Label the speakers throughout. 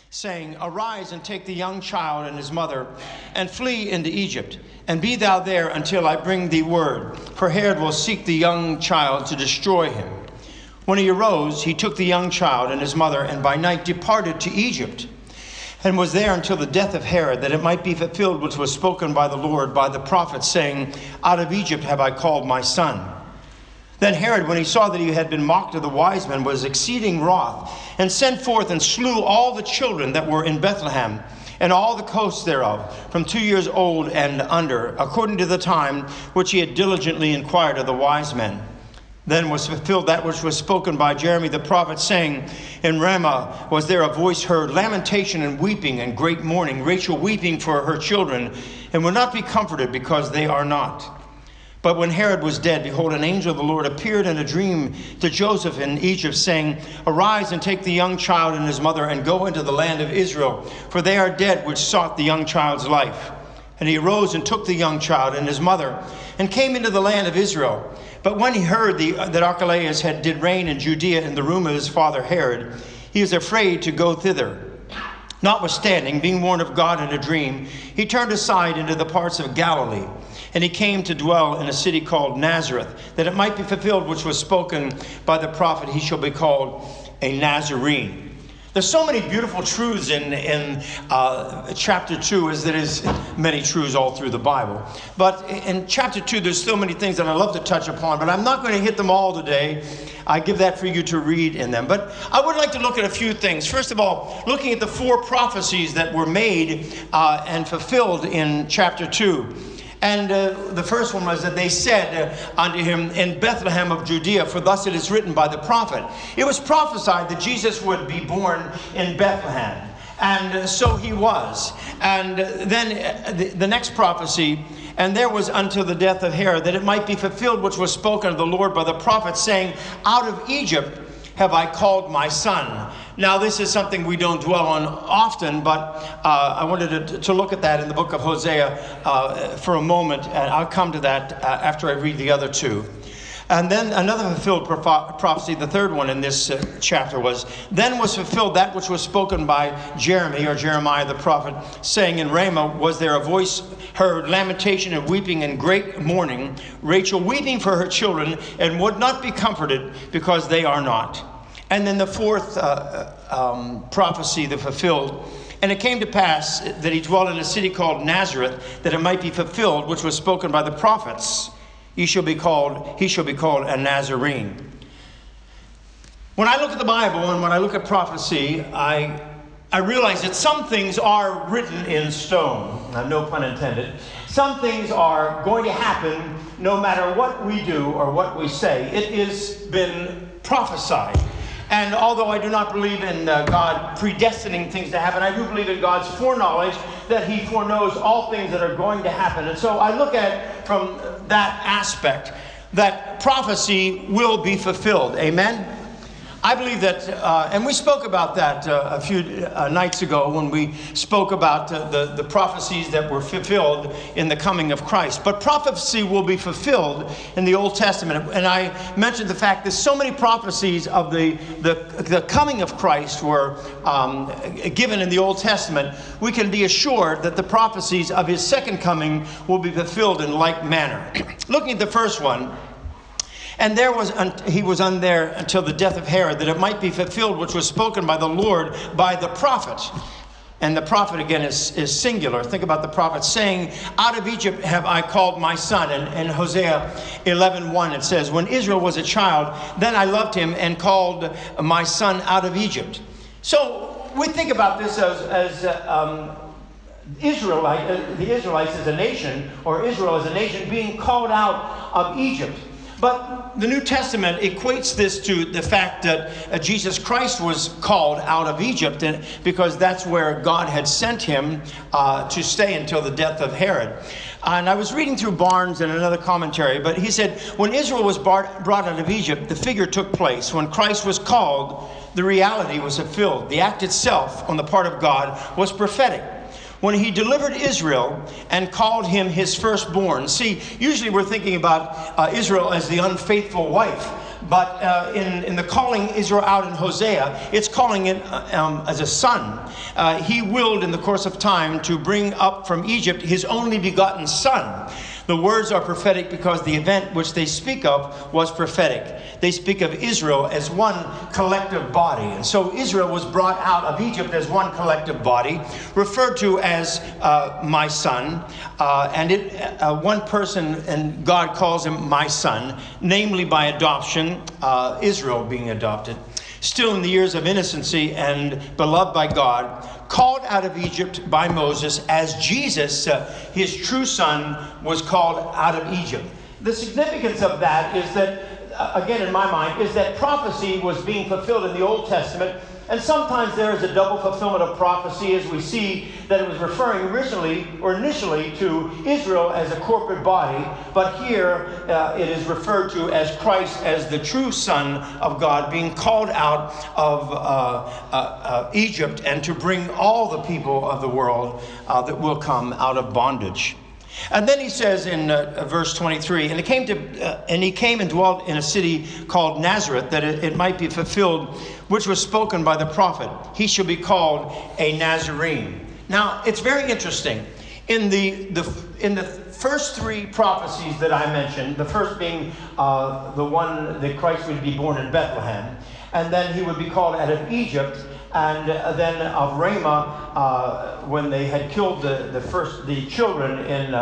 Speaker 1: saying, Arise and take the young child and his mother, and flee into Egypt, and be thou there until I bring thee word, for Herod will seek the young child to destroy him. When he arose, he took the young child and his mother, and by night departed to Egypt, and was there until the death of Herod, that it might be fulfilled which was spoken by the Lord by the prophet, saying, Out of Egypt have I called my son. Then Herod, when he saw that he had been mocked of the wise men, was exceeding wroth, and sent forth and slew all the children that were in Bethlehem, and all the coasts thereof, from 2 years old and under, according to the time which he had diligently inquired of the wise men. Then was fulfilled that which was spoken by Jeremy the prophet, saying, In Ramah was there a voice heard, lamentation and weeping and great mourning, Rachel weeping for her children, and will not be comforted because they are not. But when Herod was dead, behold, an angel of the Lord appeared in a dream to Joseph in Egypt, saying, Arise and take the young child and his mother, and go into the land of Israel, for they are dead which sought the young child's life. And he arose and took the young child and his mother, and came into the land of Israel. But when he heard that Archelaus did reign in Judea in the room of his father Herod, he was afraid to go thither. Notwithstanding, being warned of God in a dream, he turned aside into the parts of Galilee. And he came to dwell in a city called Nazareth, that it might be fulfilled which was spoken by the prophet, he shall be called a Nazarene. There's so many beautiful truths in chapter 2, as there is many truths all through the Bible. But in chapter 2, there's so many things that I love to touch upon, but I'm not going to hit them all today. I give that for you to read in them. But I would like to look at a few things. First of all, looking at the 4 prophecies that were made and fulfilled in chapter 2. And the first one was that they said unto him, In Bethlehem of Judea, for thus it is written by the prophet. It was prophesied that Jesus would be born in Bethlehem. And so he was. And then the next prophecy, and there was until the death of Herod, that it might be fulfilled which was spoken of the Lord by the prophet, saying, Out of Egypt have I called my son. Now, this is something we don't dwell on often, but I wanted to look at that in the book of Hosea for a moment, and I'll come to that after I read the other 2. And then another fulfilled prophecy, the third one in this chapter was, Then was fulfilled that which was spoken by Jeremiah the prophet, saying, In Ramah was there a voice heard, lamentation and weeping and great mourning, Rachel weeping for her children, and would not be comforted because they are not. And then the fourth prophecy that fulfilled, and it came to pass that he dwelt in a city called Nazareth, that it might be fulfilled, which was spoken by the prophets, he shall be called a Nazarene. When I look at the Bible and when I look at prophecy, I realize that some things are written in stone. No pun intended. Some things are going to happen no matter what we do or what we say. It has been prophesied. And although I do not believe in God predestining things to happen, I do believe in God's foreknowledge, that he foreknows all things that are going to happen. And so I look at it from that aspect, that prophecy will be fulfilled. Amen? I believe that, and we spoke about that a few nights ago when we spoke about the prophecies that were fulfilled in the coming of Christ. But prophecy will be fulfilled in the Old Testament. And I mentioned the fact that so many prophecies of the coming of Christ were given in the Old Testament. We can be assured that the prophecies of his second coming will be fulfilled in like manner. Looking at the first one, and he was there until the death of Herod, that it might be fulfilled which was spoken by the Lord by the prophet. And the prophet again is singular. Think about the prophet saying, Out of Egypt have I called my son. And in Hosea 11:1 it says, When Israel was a child, then I loved him and called my son out of Egypt. So we think about this as the Israelites as a nation, or Israel as a nation, being called out of Egypt. But the New Testament equates this to the fact that Jesus Christ was called out of Egypt, because that's where God had sent him to stay until the death of Herod. And I was reading through Barnes and another commentary, but he said, when Israel was brought out of Egypt, the figure took place. When Christ was called, the reality was fulfilled. The act itself on the part of God was prophetic. When he delivered Israel and called him his firstborn. See, usually we're thinking about Israel as the unfaithful wife. but in the calling Israel out in Hosea, it's calling it as a son. He willed in the course of time to bring up from Egypt his only begotten son. The words are prophetic because the event which they speak of was prophetic. They speak of Israel as one collective body. And so Israel was brought out of Egypt as one collective body, referred to as my son. One person, and God calls him my son, namely by adoption, Israel being adopted. Still in the years of innocency and beloved by God, called out of Egypt by Moses, as Jesus, his true son, was called out of Egypt. The significance of that is that, again in my mind, is that prophecy was being fulfilled in the Old Testament. And sometimes there is a double fulfillment of prophecy, as we see that it was referring originally or initially to Israel as a corporate body, but here it is referred to as Christ as the true Son of God being called out of Egypt and to bring all the people of the world that will come out of bondage. And then he says in verse 23, and he came and dwelt in a city called Nazareth, that it might be fulfilled, which was spoken by the prophet. He shall be called a Nazarene. Now, it's very interesting. In the first three prophecies that I mentioned, the first being the one that Christ would be born in Bethlehem, and then he would be called out of Egypt, and then of Ramah, when they had killed the children in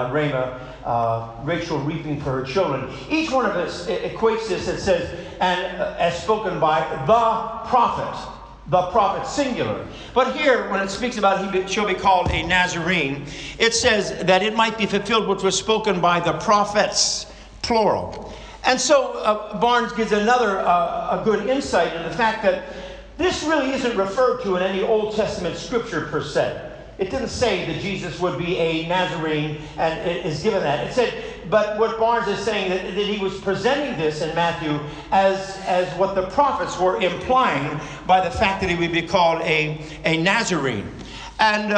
Speaker 1: Ramah, Rachel weeping for her children. Each one of us equates this. It says, and as spoken by the prophet singular. But here, when it speaks about he shall be called a Nazarene, it says that it might be fulfilled which was spoken by the prophets, plural. And so Barnes gives another a good insight in the fact that this really isn't referred to in any Old Testament scripture per se. It didn't say that Jesus would be a Nazarene, and it is given that. It said, but what Barnes is saying that he was presenting this in Matthew as what the prophets were implying by the fact that he would be called a Nazarene. And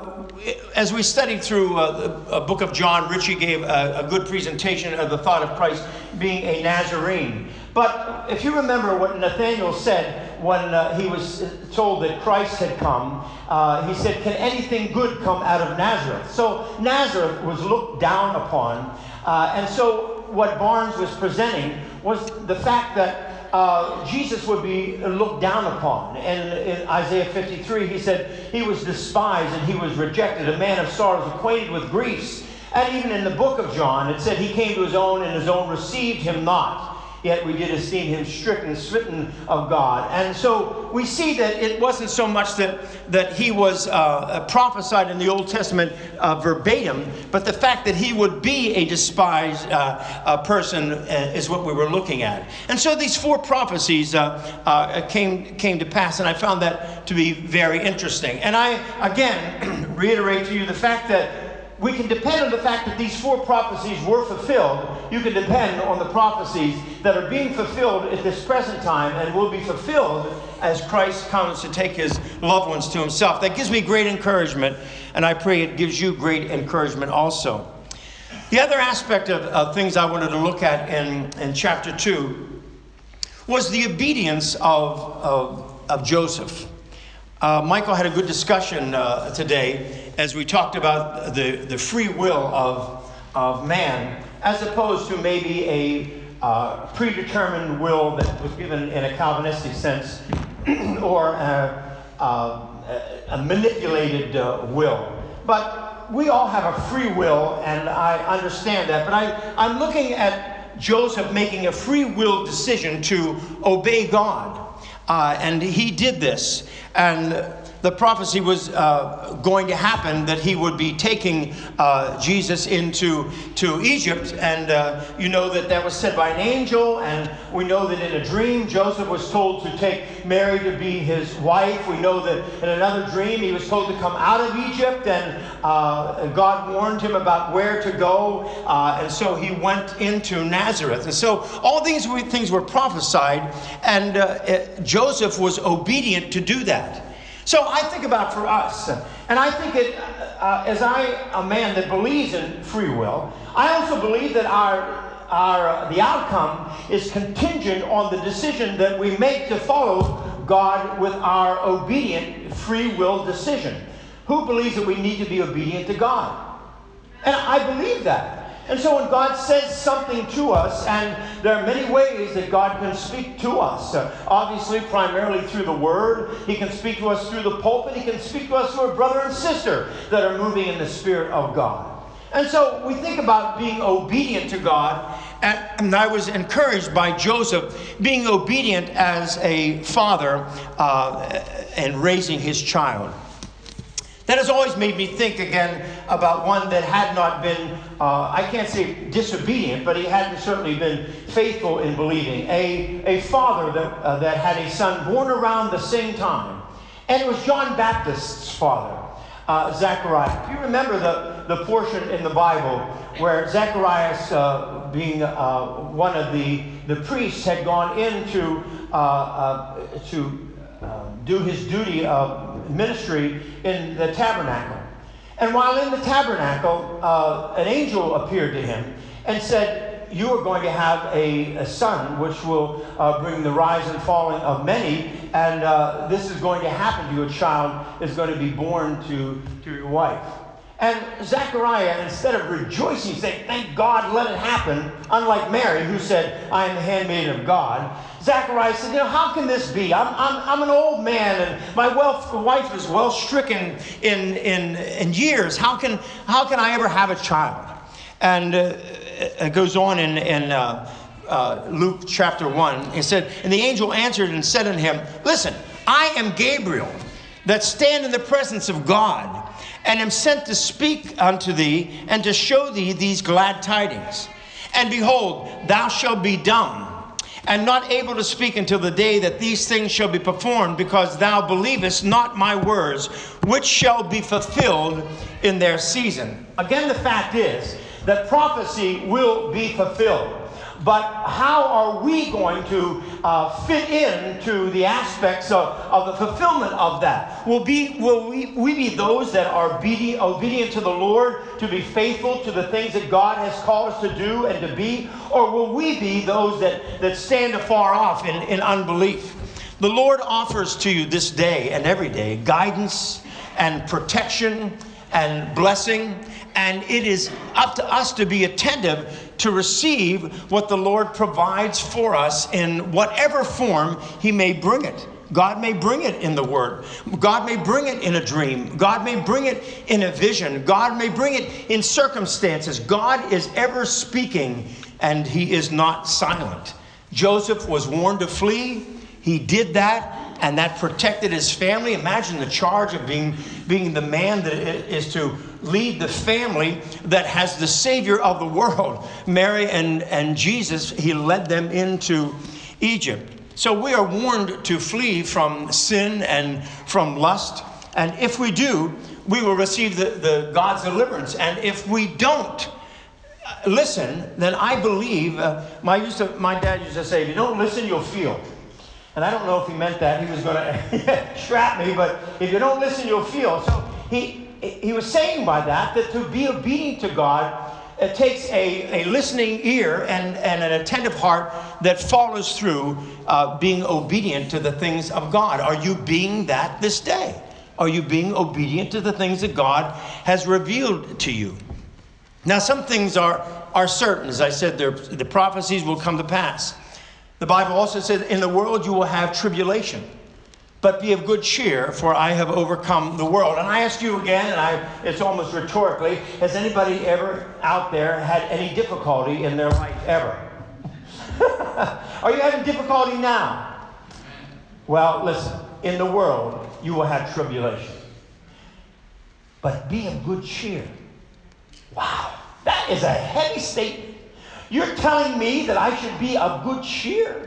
Speaker 1: as we studied through a book of John, Richie gave a good presentation of the thought of Christ being a Nazarene. But if you remember what Nathanael said when he was told that Christ had come, he said, can anything good come out of Nazareth? So Nazareth was looked down upon. And so what Barnes was presenting was the fact that Jesus would be looked down upon. And in Isaiah 53, he said he was despised and he was rejected, a man of sorrows, acquainted with griefs. And even in the book of John, it said he came to his own and his own received him not. Yet we did esteem him stricken, smitten of God. And so we see that it wasn't so much that he was prophesied in the Old Testament verbatim, but the fact that he would be a despised person is what we were looking at. And so these four prophecies came to pass, and I found that to be very interesting. And I, again, reiterate to you the fact that we can depend on the fact that these four prophecies were fulfilled. You can depend on the prophecies that are being fulfilled at this present time and will be fulfilled as Christ comes to take his loved ones to himself. That gives me great encouragement, and I pray it gives you great encouragement also. The other aspect of things I wanted to look at in chapter 2 was the obedience of Joseph. Michael had a good discussion today as we talked about the free will of man, as opposed to maybe a predetermined will that was given in a Calvinistic sense, or a manipulated will. But we all have a free will, and I understand that. But I'm looking at Joseph making a free will decision to obey God. And he did this. And the prophecy was going to happen that he would be taking Jesus into Egypt. And you know that was said by an angel. And we know that in a dream, Joseph was told to take Mary to be his wife. We know that in another dream, he was told to come out of Egypt. And God warned him about where to go. And so he went into Nazareth. And so all these things were prophesied. And Joseph was obedient to do that. So I think about for us, and I think as a man that believes in free will, I also believe that the outcome is contingent on the decision that we make to follow God with our obedient free will decision. Who believes that we need to be obedient to God? And I believe that. And so when God says something to us, and there are many ways that God can speak to us. Obviously, primarily through the Word. He can speak to us through the pulpit. He can speak to us through a brother and sister that are moving in the Spirit of God. And so we think about being obedient to God. And I was encouraged by Joseph being obedient as a father and raising his child. That has always made me think again about one that had not been, I can't say disobedient, but he hadn't certainly been faithful in believing. A father that had a son born around the same time. And it was John Baptist's father, Zachariah. If you remember the portion in the Bible where Zacharias, being one of the priests, had gone in to do his duty of ministry in the tabernacle. And while in the tabernacle, an angel appeared to him and said, "You are going to have a son which will bring the rise and falling of many, and this is going to happen to you. A child is going to be born to your wife." And Zechariah, instead of rejoicing, saying, "Thank God, let it happen," unlike Mary, who said, "I am the handmaiden of God," Zechariah said, "How can this be? I'm an old man, and my wife is well stricken in years. How can I ever have a child?" And it goes on in Luke chapter 1. It said, "And the angel answered and said unto him, Listen, I am Gabriel, that stand in the presence of God, and am sent to speak unto thee, and to show thee these glad tidings. And behold, thou shalt be dumb, and not able to speak until the day that these things shall be performed, because thou believest not my words, which shall be fulfilled in their season." Again, the fact is that prophecy will be fulfilled. But how are we going to fit into the aspects of the fulfillment of that? Will we be those that are obedient to the Lord, to be faithful to the things that God has called us to do and to be? Or will we be those that stand afar off in unbelief? The Lord offers to you this day and every day guidance and protection and blessing. And it is up to us to be attentive to receive what the Lord provides for us in whatever form He may bring it. God may bring it in the Word. God may bring it in a dream. God may bring it in a vision. God may bring it in circumstances. God is ever speaking, and He is not silent. Joseph was warned to flee. He did that, and that protected his family. Imagine the charge of being the man that is to lead the family that has the Savior of the world. Mary and Jesus, He led them into Egypt. So we are warned to flee from sin and from lust. And if we do, we will receive the God's deliverance. And if we don't listen, then I believe, my dad used to say, "If you don't listen, you'll feel." And I don't know if he meant that. He was going to trap me, but if you don't listen, you'll feel. So he was saying by that to be obedient to God, it takes a listening ear and an attentive heart that follows through being obedient to the things of God. Are you being that this day? Are you being obedient to the things that God has revealed to you? Now, some things are certain. As I said, the prophecies will come to pass. The Bible also says, "In the world you will have tribulation, but be of good cheer, for I have overcome the world." And I ask you again, and it's almost rhetorically, has anybody ever out there had any difficulty in their life ever? Are you having difficulty now? Well, listen, in the world you will have tribulation, but be of good cheer. Wow, that is a heavy statement. You're telling me that I should be of good cheer?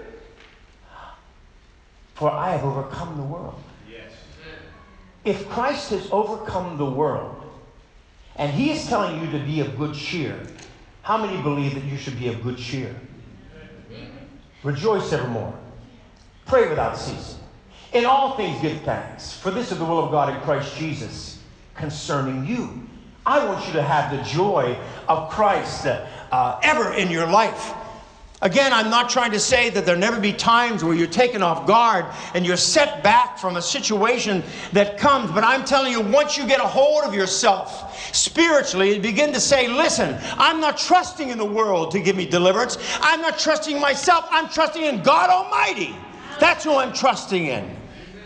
Speaker 1: For I have overcome the world. Yes. If Christ has overcome the world, and He is telling you to be of good cheer, how many believe that you should be of good cheer? Rejoice evermore. Pray without ceasing. In all things give thanks, for this is the will of God in Christ Jesus concerning you. I want you to have the joy of Christ ever in your life. Again, I'm not trying to say that there'll never be times where you're taken off guard and you're set back from a situation that comes. But I'm telling you, once you get a hold of yourself spiritually and begin to say, listen, I'm not trusting in the world to give me deliverance. I'm not trusting myself. I'm trusting in God Almighty. That's who I'm trusting in.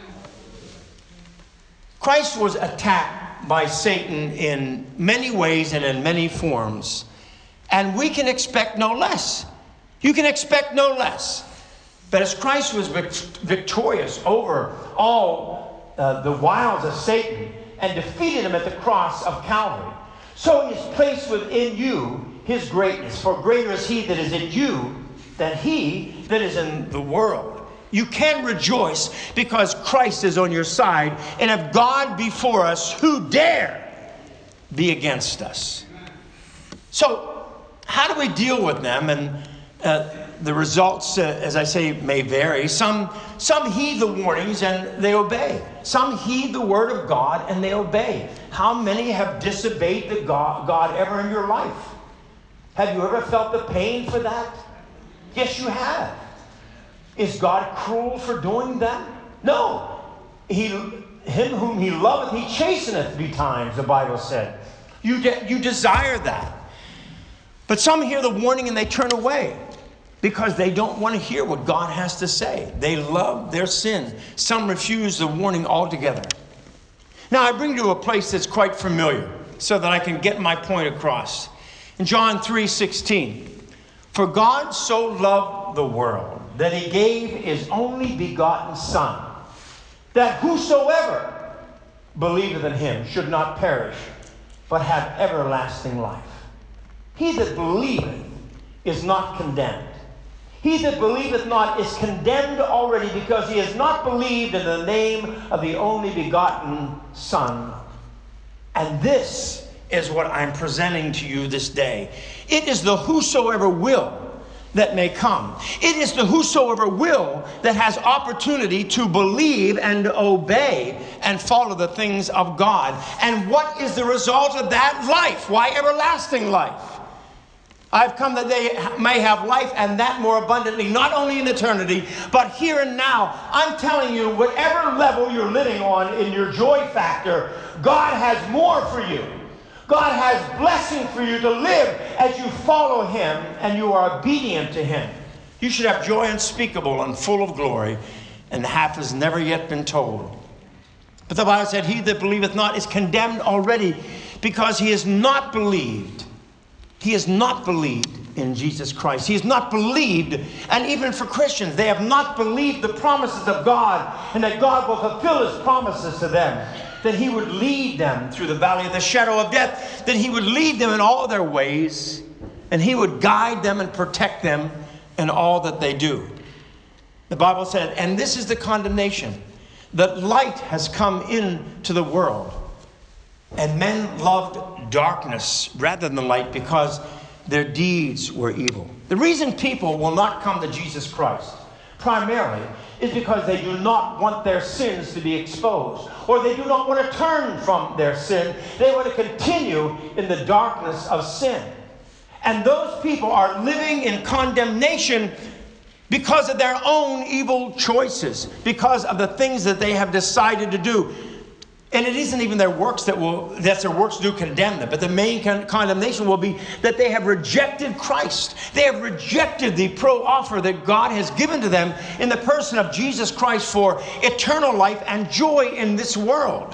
Speaker 1: Christ was attacked by Satan in many ways and in many forms. And we can expect no less. You can expect no less. But as Christ was victorious over all the wiles of Satan and defeated him at the cross of Calvary, so he has placed within you his greatness. For greater is he that is in you than he that is in the world. You can rejoice because Christ is on your side. And if God be for us, who dare be against us? So how do we deal with them? And the results, as I say, may vary. Some heed the warnings and they obey. Some heed the word of God and they obey. How many have disobeyed the God ever in your life? Have you ever felt the pain for that? Yes, you have. Is God cruel for doing that? No. Him whom he loveth, he chasteneth betimes, the Bible said. You desire that. But some hear the warning and they turn away because they don't want to hear what God has to say. They love their sin. Some refuse the warning altogether. Now, I bring you to a place that's quite familiar so that I can get my point across. In John 3:16, for God so loved the world that he gave his only begotten Son, that whosoever believeth in him should not perish, but have everlasting life. He that believeth is not condemned. He that believeth not is condemned already, because he has not believed in the name of the only begotten Son. And this is what I'm presenting to you this day. It is the whosoever will that may come. It is the whosoever will that has opportunity to believe and obey and follow the things of God. And what is the result of that life? Why, everlasting life. I've come that they may have life, and that more abundantly, not only in eternity, but here and now. I'm telling you, whatever level you're living on in your joy factor, God has more for you. God has blessing for you to live as you follow him and you are obedient to him. You should have joy unspeakable and full of glory, and the half has never yet been told. But the Bible said, he that believeth not is condemned already, because he has not believed. He has not believed in Jesus Christ. He has not believed, and even for Christians, they have not believed the promises of God, and that God will fulfill his promises to them, that he would lead them through the valley of the shadow of death, that he would lead them in all their ways, and he would guide them and protect them in all that they do. The Bible said, and this is the condemnation, that light has come into the world, and men loved darkness rather than light, because their deeds were evil. The reason people will not come to Jesus Christ primarily is because they do not want their sins to be exposed, or they do not want to turn from their sin. They want to continue in the darkness of sin. And those people are living in condemnation because of their own evil choices, because of the things that they have decided to do. And it isn't even their works that's their works do condemn them. But the main condemnation will be that they have rejected Christ. They have rejected the offer that God has given to them in the person of Jesus Christ for eternal life and joy in this world.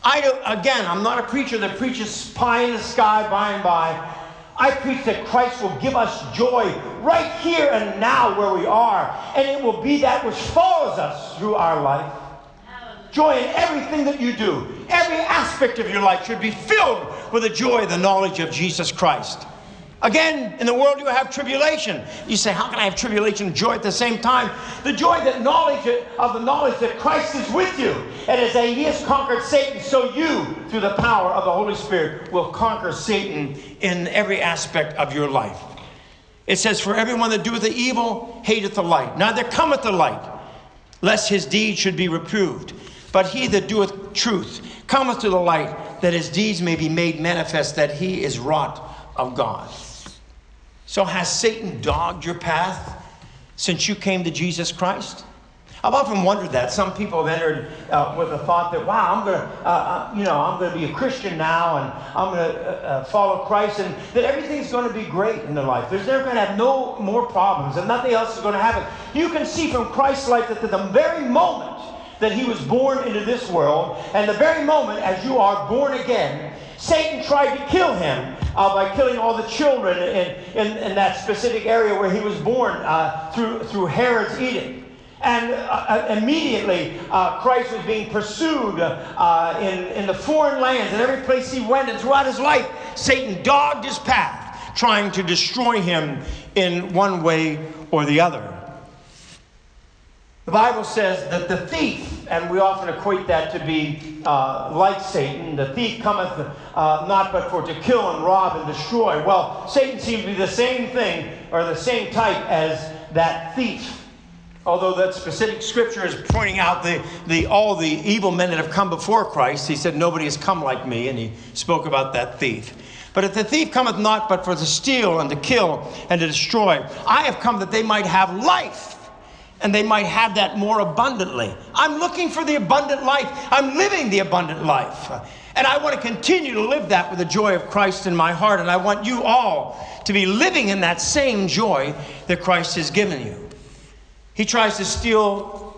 Speaker 1: I'm not a preacher that preaches pie in the sky by and by. I preach that Christ will give us joy right here and now where we are. And it will be that which follows us through our life. Joy in everything that you do. Every aspect of your life should be filled with the joy, the knowledge of Jesus Christ. Again, in the world you have tribulation. You say, how can I have tribulation and joy at the same time? The joy, that knowledge of the knowledge that Christ is with you. And as he has conquered Satan, so you, through the power of the Holy Spirit, will conquer Satan in every aspect of your life. It says, for everyone that doeth the evil hateth the light, neither cometh the light, lest his deed should be reproved. But he that doeth truth cometh to the light, that his deeds may be made manifest, that he is wrought of God. So has Satan dogged your path since you came to Jesus Christ? I've often wondered that. Some people have entered with the thought that, wow, I'm going to be a Christian now, and I'm going to follow Christ, and that everything's going to be great in their life. They're going to have no more problems, and nothing else is going to happen. You can see from Christ's life that at the very moment that he was born into this world, and the very moment as you are born again, Satan tried to kill him by killing all the children in that specific area where he was born through Herod's edict. And immediately, Christ was being pursued in the foreign lands, and every place he went, and throughout his life, Satan dogged his path, trying to destroy him in one way or the other. The Bible says that the thief, and we often equate that to be like Satan, the thief cometh not but for to kill and rob and destroy. Well, Satan seems to be the same thing, or the same type as that thief. Although that specific scripture is pointing out all the evil men that have come before Christ, he said, nobody has come like me, and he spoke about that thief. But if the thief cometh not but for to steal and to kill and to destroy, I have come that they might have life, and they might have that more abundantly. I'm looking for the abundant life. I'm living the abundant life. And I want to continue to live that with the joy of Christ in my heart, and I want you all to be living in that same joy that Christ has given you. He tries to steal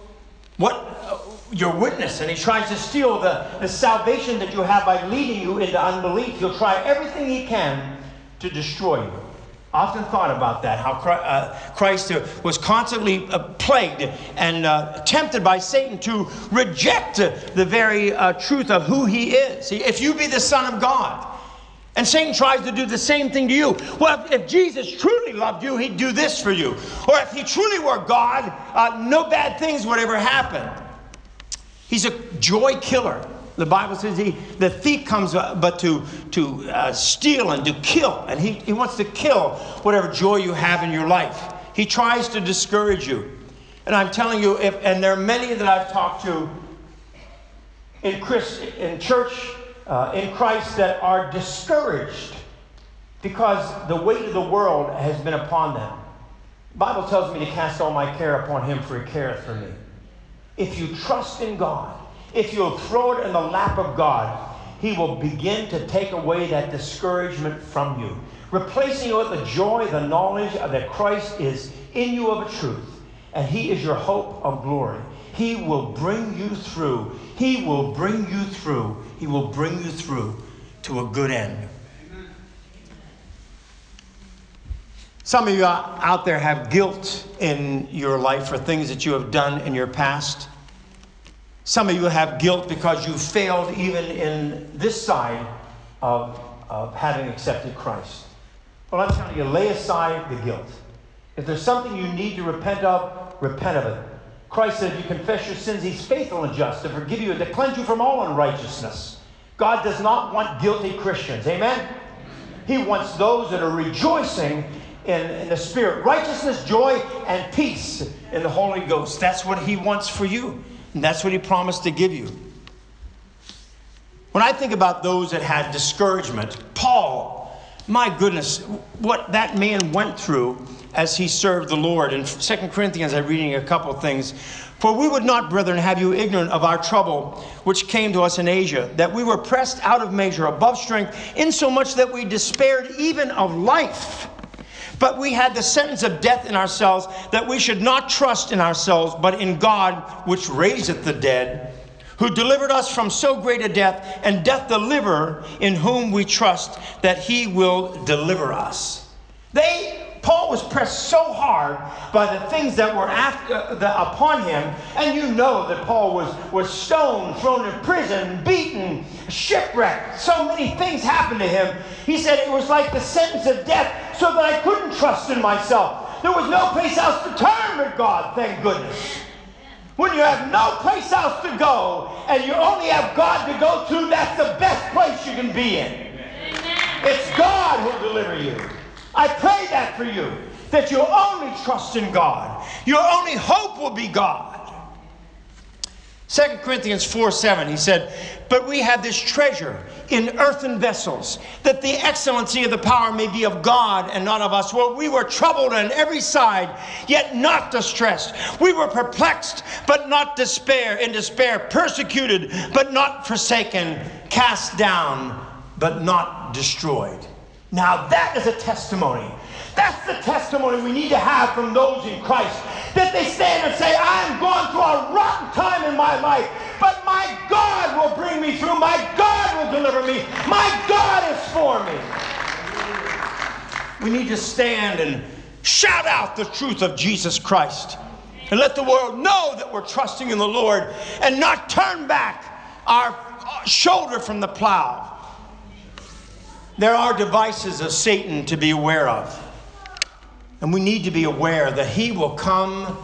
Speaker 1: your witness, and he tries to steal the salvation that you have by leading you into unbelief. He'll try everything he can to destroy you. I often thought about that, how Christ was constantly plagued and tempted by Satan to reject the very truth of who he is. If you be the Son of God. And Satan tries to do the same thing to you. Well, if Jesus truly loved you, he'd do this for you. Or if he truly were God, no bad things would ever happen. He's a joy killer. The Bible says the thief comes but to steal and to kill. And he wants to kill whatever joy you have in your life. He tries to discourage you. And I'm telling you, and there are many that I've talked to in church, in Christ, that are discouraged because the weight of the world has been upon them. The Bible tells me to cast all my care upon him, for he careth for me. If you trust in God, if you'll throw it in the lap of God, he will begin to take away that discouragement from you, replacing it with the joy, the knowledge that Christ is in you of a truth, and he is your hope of glory. He will bring you through. He will bring you through. He will bring you through to a good end. Some of you out there have guilt in your life for things that you have done in your past. Some of you have guilt because you failed even in this side of having accepted Christ. Well, I'm telling you, lay aside the guilt. If there's something you need to repent of it. Christ said, if you confess your sins, he's faithful and just to forgive you and to cleanse you from all unrighteousness. God does not want guilty Christians. Amen? He wants those that are rejoicing in the Spirit. Righteousness, joy, and peace in the Holy Ghost. That's what he wants for you. And that's what he promised to give you. When I think about those that had discouragement, Paul, my goodness, what that man went through as he served the Lord. In 2 Corinthians, I'm reading a couple of things. For we would not, brethren, have you ignorant of our trouble which came to us in Asia, that we were pressed out of measure, above strength, insomuch that we despaired even of life. But we had the sentence of death in ourselves, that we should not trust in ourselves, but in God, which raiseth the dead, who delivered us from so great a death, and doth deliver, in whom we trust that he will deliver us. Paul was pressed so hard by the things that were upon him, and you know that Paul was stoned, thrown in prison, beaten, shipwrecked. So many things happened to him. He said it was like the sentence of death, so that I couldn't trust in myself. There was no place else to turn but God, thank goodness. When you have no place else to go, and you only have God to go to, that's the best place you can be in. Amen. It's God who'll deliver you. I pray that for you, that you'll only trust in God. Your only hope will be God. 2 Corinthians 4:7, he said, "But we have this treasure in earthen vessels, that the excellency of the power may be of God and not of us. For we were troubled on every side, yet not distressed. We were perplexed, but not in despair, persecuted, but not forsaken, cast down, but not destroyed." Now that is a testimony. That's the testimony we need to have from those in Christ. That they stand and say, "I am going through a rotten time in my life, but my God will bring me through. My God will deliver me. My God is for me." We need to stand and shout out the truth of Jesus Christ. And let the world know that we're trusting in the Lord and not turn back our shoulder from the plow. There are devices of Satan to be aware of. And we need to be aware that he will come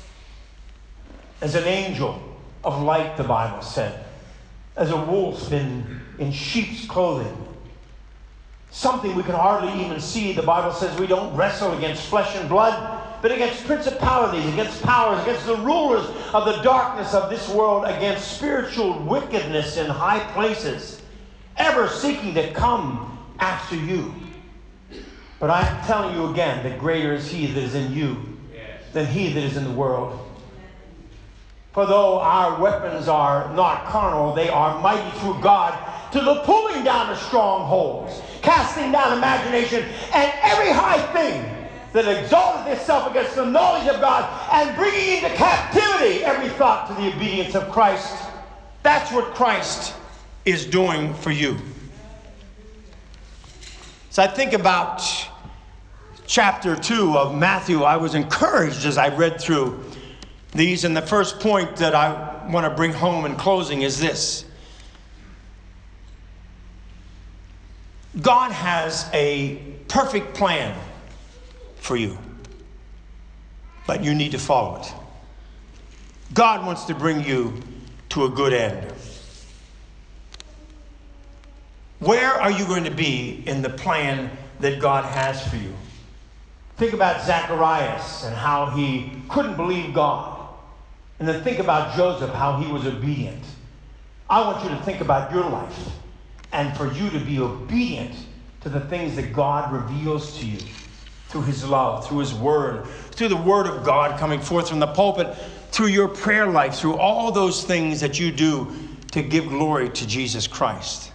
Speaker 1: as an angel of light, the Bible said, as a wolf in sheep's clothing. Something we can hardly even see. The Bible says we don't wrestle against flesh and blood, but against principalities, against powers, against the rulers of the darkness of this world, against spiritual wickedness in high places, ever seeking to come after you. But I'm telling you again that greater is he that is in you than he that is in the world. For though our weapons are not carnal, they are mighty through God to the pulling down of strongholds, casting down imagination and every high thing that exalteth itself against the knowledge of God, and bringing into captivity every thought to the obedience of Christ. That's what Christ is doing for you. So I think about chapter 2 of Matthew. I was encouraged as I read through these. And the first point that I want to bring home in closing is this. God has a perfect plan for you, but you need to follow it. God wants to bring you to a good end. Where are you going to be in the plan that God has for you? Think about Zacharias and how he couldn't believe God. And then think about Joseph, how he was obedient. I want you to think about your life and for you to be obedient to the things that God reveals to you through his love, through his word, through the word of God coming forth from the pulpit, through your prayer life, through all those things that you do to give glory to Jesus Christ.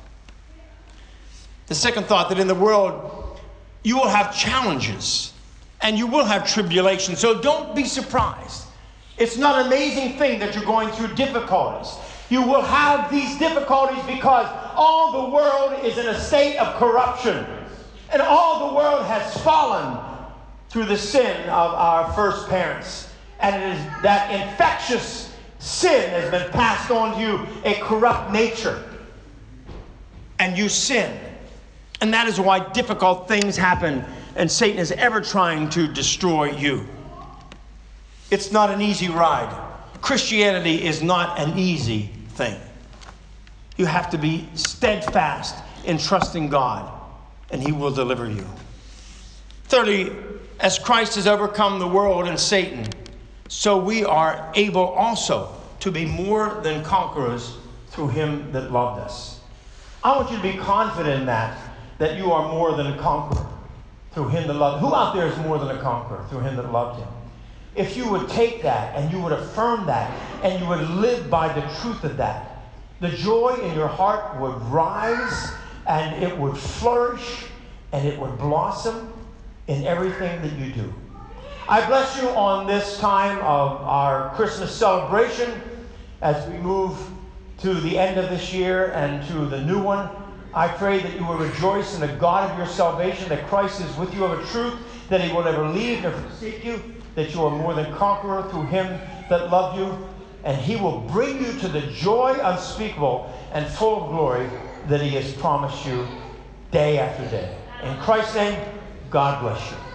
Speaker 1: The second thought, that in the world you will have challenges and you will have tribulation. So don't be surprised. It's not an amazing thing that you're going through difficulties. You will have these difficulties because all the world is in a state of corruption. And all the world has fallen through the sin of our first parents. And it is that infectious sin has been passed on to you, a corrupt nature. And you sin. And that is why difficult things happen and Satan is ever trying to destroy you. It's not an easy ride. Christianity is not an easy thing. You have to be steadfast in trusting God, and he will deliver you. Thirdly, as Christ has overcome the world and Satan, so we are able also to be more than conquerors through him that loved us. I want you to be confident in that you are more than a conqueror through him that loved. Who out there is more than a conqueror through him that loved him? If you would take that and you would affirm that and you would live by the truth of that, the joy in your heart would rise and it would flourish and it would blossom in everything that you do. I bless you on this time of our Christmas celebration as we move to the end of this year and to the new one. I pray that you will rejoice in the God of your salvation, that Christ is with you of a truth, that he will never leave nor forsake you, that you are more than conqueror through him that loved you, and he will bring you to the joy unspeakable and full of glory that he has promised you day after day. In Christ's name, God bless you.